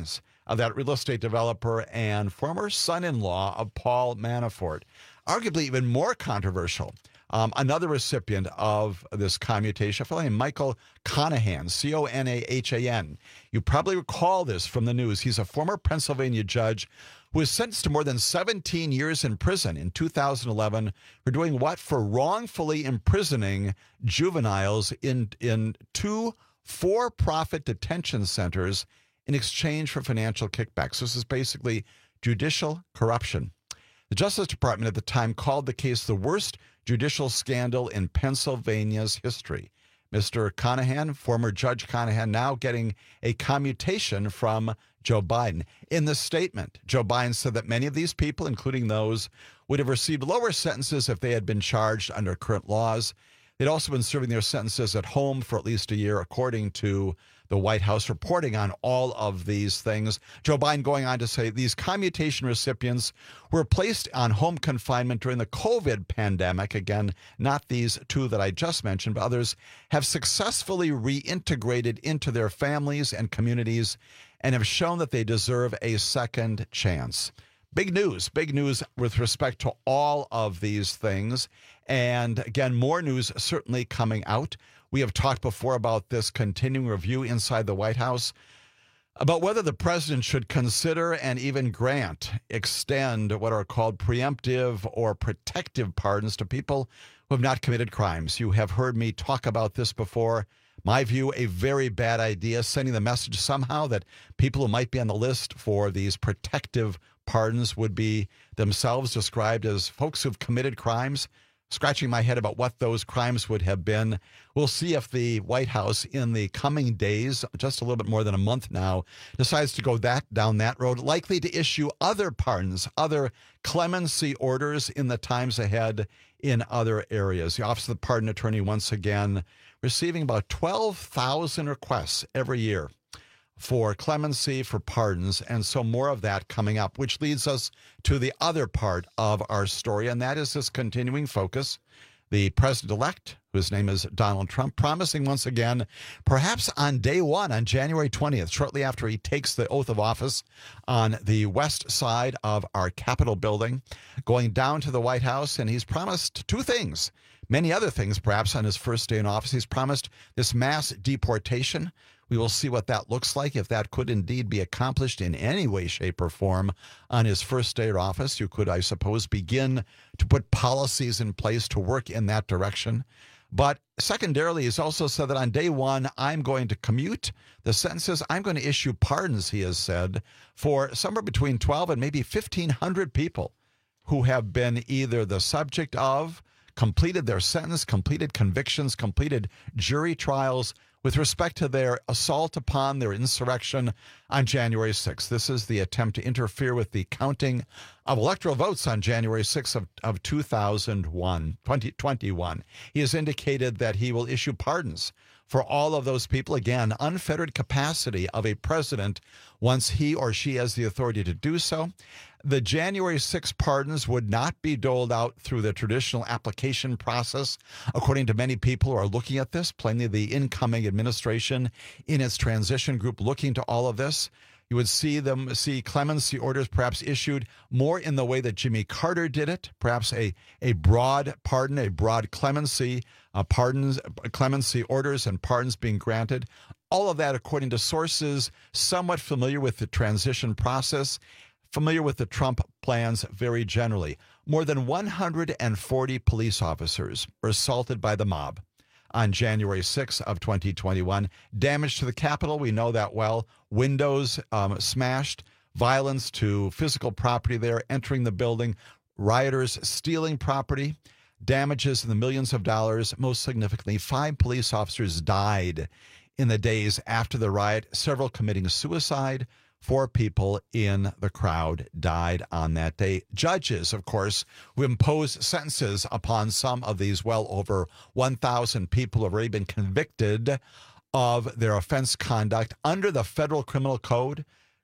of that real estate developer and former son-in-law of Paul Manafort. Arguably even more controversial, um, another recipient of this commutation, a fellow named Michael Conahan, C O N A H A N. You probably recall this from the news. He's a former Pennsylvania judge who was sentenced to more than seventeen years in prison in two thousand eleven for doing what? For wrongfully imprisoning juveniles in, in two for-profit detention centers in exchange for financial kickbacks. This is basically judicial corruption. The Justice Department at the time called the case the worst judicial scandal in Pennsylvania's history. Mister Conahan, former Judge Conahan, now getting a commutation from Joe Biden. In the statement, Joe Biden said that many of these people, including those, would have received lower sentences if they had been charged under current laws. They'd also been serving their sentences at home for at least a year, according to the White House reporting on all of these things. Joe Biden going on to say these commutation recipients were placed on home confinement during the COVID pandemic. Again, not these two that I just mentioned, but others have successfully reintegrated into their families and communities and have shown that they deserve a second chance. Big news, big news with respect to all of these things. And again, more news certainly coming out. We have talked before about this continuing review inside the White House about whether the president should consider and even grant, extend what are called preemptive or protective pardons to people who have not committed crimes. You have heard me talk about this before. My view, a very bad idea, sending the message somehow that people who might be on the list for these protective pardons would be themselves described as folks who've committed crimes. Scratching my head about what those crimes would have been. We'll see if the White House in the coming days, just a little bit more than a month now, decides to go that down that road, likely to issue other pardons, other clemency orders in the times ahead in other areas. The Office of the Pardon Attorney, once again, receiving about twelve thousand requests every year for clemency, for pardons, and so more of that coming up, which leads us to the other part of our story, and that is this continuing focus. The president-elect, whose name is Donald Trump, promising once again, perhaps on day one, on January twentieth, shortly after he takes the oath of office on the west side of our Capitol building, going down to the White House, and he's promised two things. Many other things, perhaps, on his first day in office. He's promised this mass deportation. We will see what that looks like, if that could indeed be accomplished in any way, shape, or form on his first day of office. You could, I suppose, begin to put policies in place to work in that direction. But secondarily, he's also said that on day one, I'm going to commute the sentences. I'm going to issue pardons, he has said, for somewhere between twelve and maybe fifteen hundred people who have been either the subject of, completed their sentence, completed convictions, completed jury trials with respect to their assault upon their insurrection on January sixth. This is the attempt to interfere with the counting of electoral votes on January sixth of, of two thousand one, twenty twenty-one. He has indicated that he will issue pardons for all of those people. Again, unfettered capacity of a president once he or she has the authority to do so. The January sixth pardons would not be doled out through the traditional application process, according to many people who are looking at this. Plainly, the incoming administration in its transition group looking to all of this. You would see them see clemency orders perhaps issued more in the way that Jimmy Carter did it, perhaps a, a broad pardon, a broad clemency, uh, pardons, clemency orders and pardons being granted. All of that, according to sources somewhat familiar with the transition process, familiar with the Trump plans very generally. More than one hundred forty police officers were assaulted by the mob on January sixth of twenty twenty-one. Damage to the Capitol, we know that well. Windows um, smashed, violence to physical property there, entering the building, rioters stealing property, damages in the millions of dollars. Most significantly, five police officers died in the days after the riot, several committing suicide. Four people in the crowd died on that day. Judges, of course, who impose sentences upon some of these well over one thousand people who have already been convicted of their offense conduct under the federal criminal code,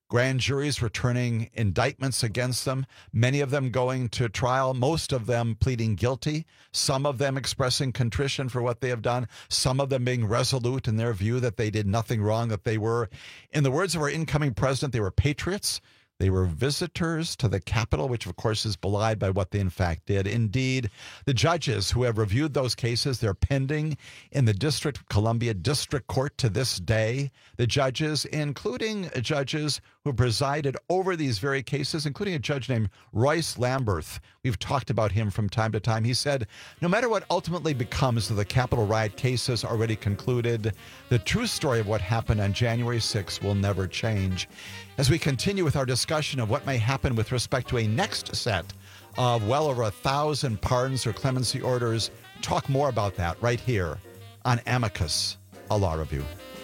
Grand juries returning indictments against them, many of them going to trial, most of them pleading guilty, some of them expressing contrition for what they have done, some of them being resolute in their view that they did nothing wrong, that they were, in the words of our incoming president, they were patriots. They were visitors to the Capitol, which, of course, is belied by what they, in fact, did. Indeed, the judges who have reviewed those cases, they're pending in the District of Columbia District Court to this day. The judges, including judges who presided over these very cases, including a judge named Royce Lamberth. We've talked about him from time to time. He said, no matter what ultimately becomes of the Capitol riot cases already concluded, the true story of what happened on January sixth will never change. As we continue with our discussion of what may happen with respect to a next set of well over a thousand pardons or clemency orders, talk more about that right here on Amicus, a law review.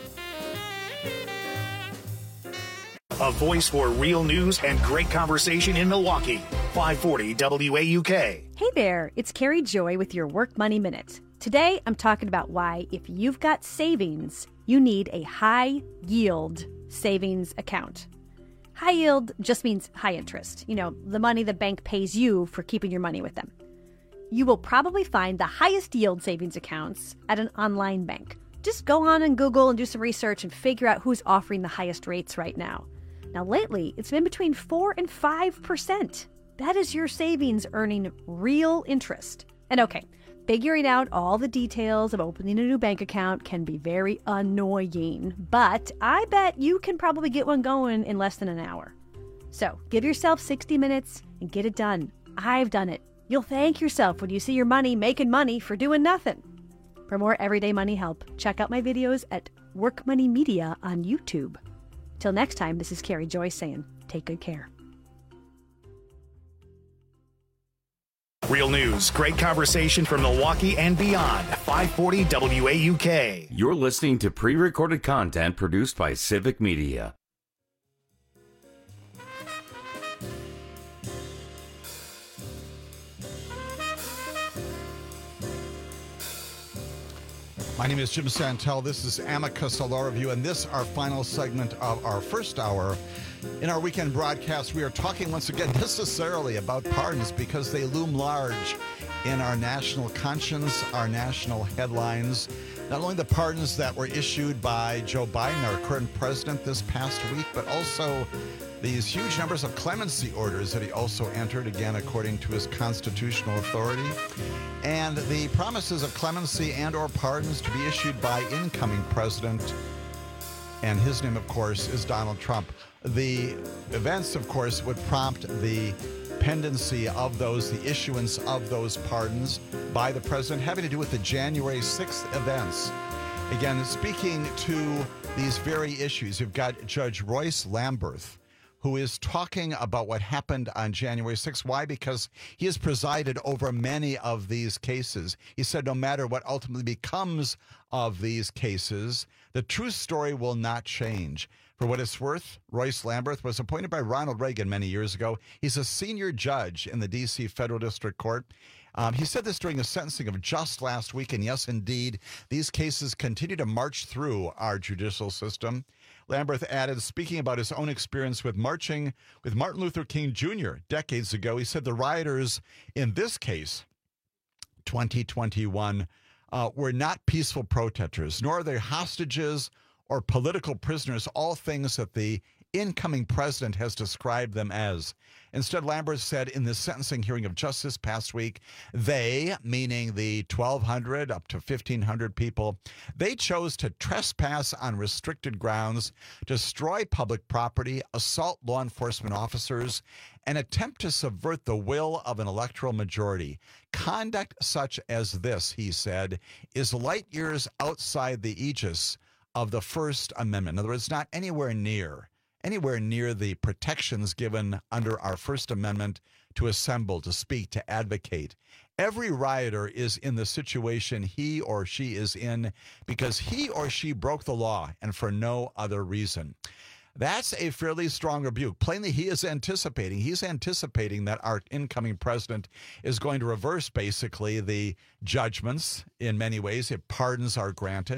A voice for real news and great conversation in Milwaukee. five forty W A U K. Hey there, it's Carrie Joy with your Work Money Minute. Today, I'm talking about why, if you've got savings, you need a high-yield savings account. High yield just means high interest. You know, the money the bank pays you for keeping your money with them. You will probably find the highest yield savings accounts at an online bank. Just go on and Google and do some research and figure out who's offering the highest rates right now. Now, lately, it's been between four and five percent. That is your savings earning real interest. And okay, figuring out all the details of opening a new bank account can be very annoying, but I bet you can probably get one going in less than an hour. So give yourself sixty minutes and get it done. I've done it. You'll thank yourself when you see your money making money for doing nothing. For more everyday money help, check out my videos at Work Money Media on YouTube. Till next time, this is Carrie Joy saying, take good care. Real news, great conversation from Milwaukee and beyond. five forty W A U K. You're listening to pre-recorded content produced by Civic Media. My name is Jim Santel. This is Amicus, a law review, and this our final segment of our first hour. In our weekend broadcast, we are talking once again necessarily about pardons because they loom large in our national conscience, our national headlines. Not only the pardons that were issued by Joe Biden, our current president, this past week, but also these huge numbers of clemency orders that he also entered, again, according to his constitutional authority, and the promises of clemency and or pardons to be issued by incoming president, and his name, of course, is Donald Trump. The events, of course, would prompt the pendency of those, the issuance of those pardons by the president, having to do with the January sixth events. Again, speaking to these very issues, you've got Judge Royce Lamberth, who is talking about what happened on January sixth. Why? Because he has presided over many of these cases. He said no matter what ultimately becomes of these cases, the true story will not change. For what it's worth, Royce Lamberth was appointed by Ronald Reagan many years ago. He's a senior judge in the D C Federal District Court. Um, he said this during the sentencing of just last week, and yes, indeed, these cases continue to march through our judicial system. Lamberth added, speaking about his own experience with marching with Martin Luther King Junior decades ago, he said the rioters in this case, twenty twenty-one, uh, were not peaceful protesters, nor are they hostages or political prisoners, all things that the incoming president has described them as. Instead, Lamberth said in the sentencing hearing of just this past week, they, meaning the twelve hundred up to fifteen hundred people, they chose to trespass on restricted grounds, destroy public property, assault law enforcement officers, and attempt to subvert the will of an electoral majority. Conduct such as this, he said, is light years outside the aegis of the First Amendment. In other words, not anywhere near anywhere near the protections given under our First Amendment to assemble, to speak, to advocate. Every rioter is in the situation he or she is in because he or she broke the law and for no other reason. That's a fairly strong rebuke. Plainly, he is anticipating, he's anticipating that our incoming president is going to reverse basically the judgments in many ways if pardons are granted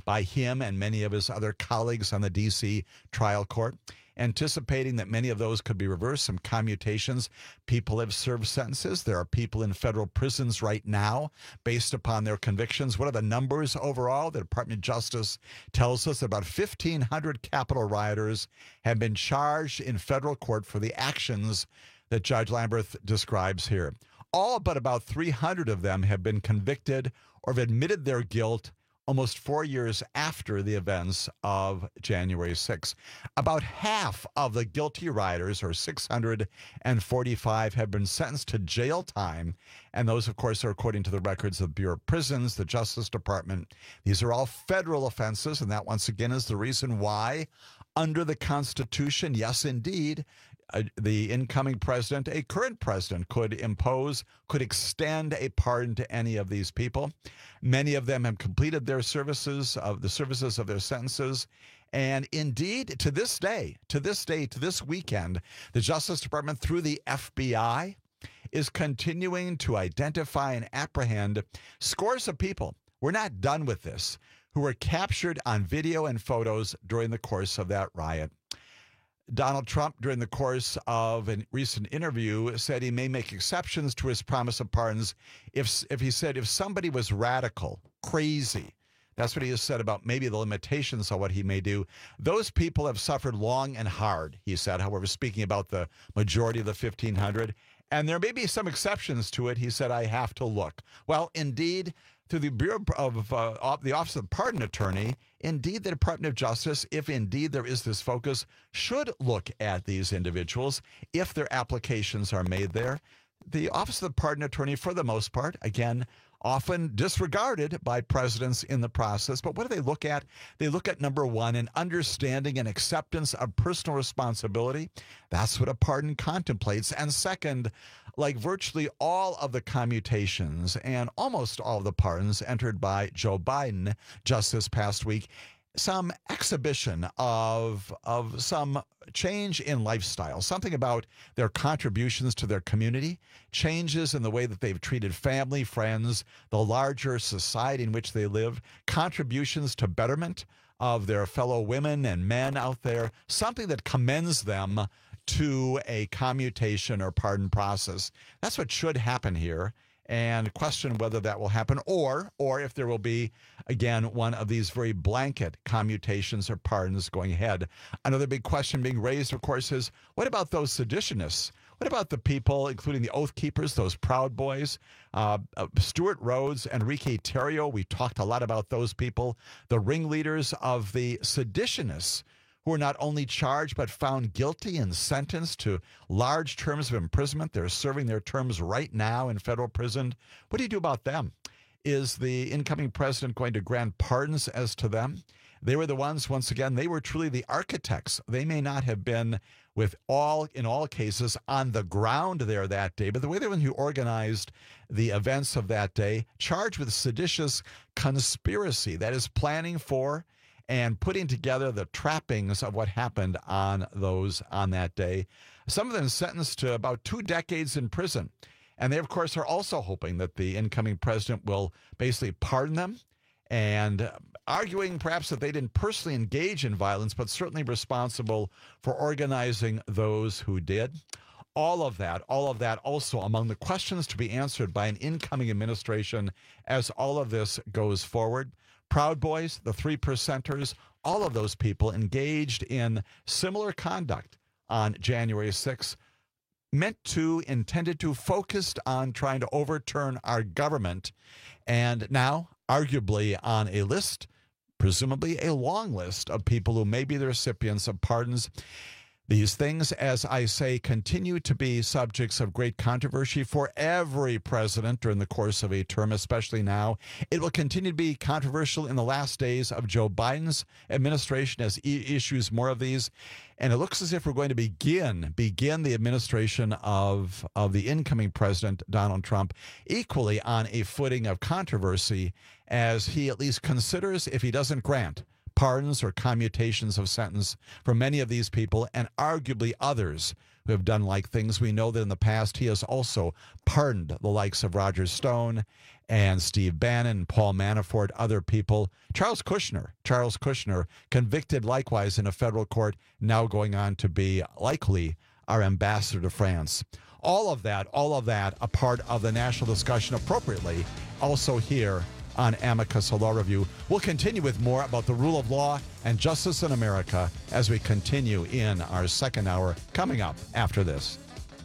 by him and many of his other colleagues on the D C trial court, anticipating that many of those could be reversed, some commutations. People have served sentences. There are people in federal prisons right now based upon their convictions. What are the numbers overall? The Department of Justice tells us about fifteen hundred Capitol rioters have been charged in federal court for the actions that Judge Lamberth describes here. All but about three hundred of them have been convicted or have admitted their guilt almost four years after the events of January sixth. About half of the guilty rioters, or six hundred forty-five, have been sentenced to jail time. And those, of course, are according to the records of the Bureau of Prisons, the Justice Department. These are all federal offenses. And that, once again, is the reason why, under the Constitution, yes, indeed, Uh, the incoming president, a current president, could impose, could extend a pardon to any of these people. Many of them have completed their services, of the services of their sentences. And indeed, to this day, to this day, to this weekend, the Justice Department, through the F B I, is continuing to identify and apprehend scores of people. We're not done with this, who were captured on video and photos during the course of that riot. Donald Trump, during the course of a recent interview, said he may make exceptions to his promise of pardons if, if he said if somebody was radical, crazy. That's what he has said about maybe the limitations of what he may do. Those people have suffered long and hard, he said, however, speaking about the majority of the fifteen hundred. And there may be some exceptions to it. He said, I have to look. Well, indeed, through the Bureau of uh, the Office of the Pardon Attorney, indeed, the Department of Justice, if indeed there is this focus, should look at these individuals if their applications are made there. The Office of the Pardon Attorney, for the most part, again, often disregarded by presidents in the process. But what do they look at? They look at, number one, an understanding and acceptance of personal responsibility. That's what a pardon contemplates. And second, like virtually all of the commutations and almost all of the pardons entered by Joe Biden just this past week, some exhibition of of some change in lifestyle, something about their contributions to their community, changes in the way that they've treated family, friends, the larger society in which they live, contributions to betterment of their fellow women and men out there, something that commends them to a commutation or pardon process. That's what should happen here. And question whether that will happen, or or if there will be, again, one of these very blanket commutations or pardons going ahead. Another big question being raised, of course, is what about those seditionists? What about the people, including the Oath Keepers, those Proud Boys, uh, uh, Stuart Rhodes, Enrique Tarrio? We talked a lot about those people, the ringleaders of the seditionists, who are not only charged but found guilty and sentenced to large terms of imprisonment. They're serving their terms right now in federal prison. What do you do about them? Is the incoming president going to grant pardons as to them? They were the ones, once again, they were truly the architects. They may not have been with all, in all cases, on the ground there that day, but the way they were who organized the events of that day, charged with seditious conspiracy, that is planning for and putting together the trappings of what happened on those on that day. Some of them sentenced to about two decades in prison. And they, of course, are also hoping that the incoming president will basically pardon them, and arguing perhaps that they didn't personally engage in violence, but certainly responsible for organizing those who did. All of that, all of that also among the questions to be answered by an incoming administration as all of this goes forward. Proud Boys, the three percenters, all of those people engaged in similar conduct on January sixth, meant to, intended to, focused on trying to overturn our government, and now arguably on a list, presumably a long list of people who may be the recipients of pardons. These things, as I say, continue to be subjects of great controversy for every president during the course of a term, especially now. It will continue to be controversial in the last days of Joe Biden's administration as he issues more of these. And it looks as if we're going to begin begin the administration of, of the incoming president, Donald Trump, equally on a footing of controversy, as he at least considers, if he doesn't grant pardons or commutations of sentence for many of these people, and arguably others who have done like things. We know that in the past he has also pardoned the likes of Roger Stone and Steve Bannon, Paul Manafort, other people. Charles Kushner, Charles Kushner, convicted likewise in a federal court, now going on to be likely our ambassador to France. All of that, all of that, a part of the national discussion appropriately, also here on Amicus, a Law Review. We'll continue with more about the rule of law and justice in America as we continue in our second hour coming up after this.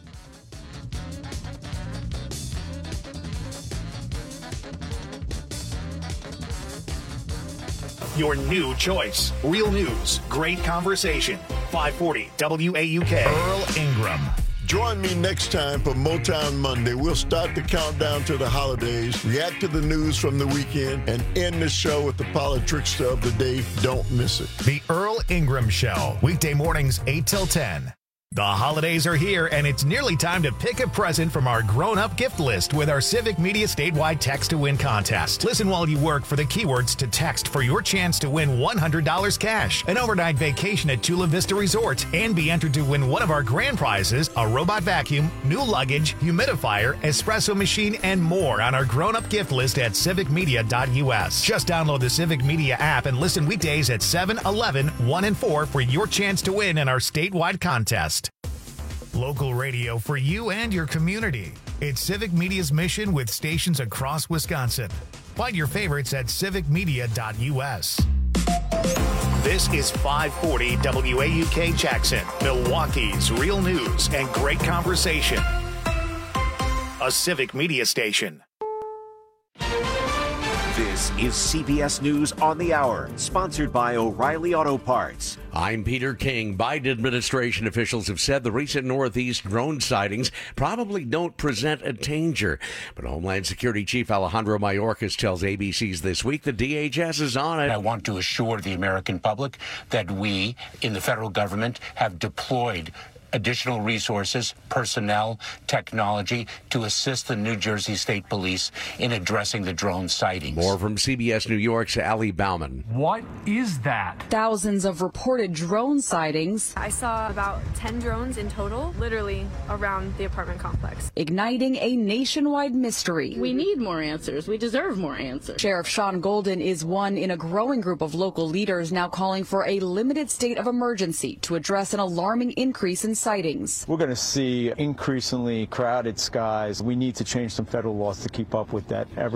Your new choice. Real news, great conversation. five forty W A U K. Earl Ingram. Join me next time for Motown Monday. We'll start the countdown to the holidays, react to the news from the weekend, and end the show with the politics of the day. Don't miss it. The Earl Ingram Show. Weekday mornings, eight till ten. The holidays are here, and it's nearly time to pick a present from our grown-up gift list with our Civic Media statewide Text to Win contest. Listen while you work for the keywords to text for your chance to win one hundred dollars cash, an overnight vacation at Chula Vista Resort, and be entered to win one of our grand prizes, a robot vacuum, new luggage, humidifier, espresso machine, and more on our grown-up gift list at civic media dot U S. Just download the Civic Media app and listen weekdays at seven, eleven, one, and four for your chance to win in our statewide contest. Local radio for you and your community. It's Civic Media's mission with stations across Wisconsin. Find your favorites at civic media dot U S. This is five forty W A U K Jackson, Milwaukee's real news and great conversation. A Civic Media station. This is C B S News on the Hour, sponsored by O'Reilly Auto Parts. I'm Peter King. Biden administration officials have said the recent Northeast drone sightings probably don't present a danger. But Homeland Security Chief Alejandro Mayorkas tells A B C's This Week the D H S is on it. I want to assure the American public that we in the federal government have deployed additional resources, personnel, technology to assist the New Jersey State Police in addressing the drone sightings. More from C B S New York's Ali Bauman. What is that? Thousands of reported drone sightings. I saw about ten drones in total, literally around the apartment complex. Igniting a nationwide mystery. We need more answers. We deserve more answers. Sheriff Sean Golden is one in a growing group of local leaders now calling for a limited state of emergency to address an alarming increase in sightings. We're going to see increasingly crowded skies. We need to change some federal laws to keep up with that ever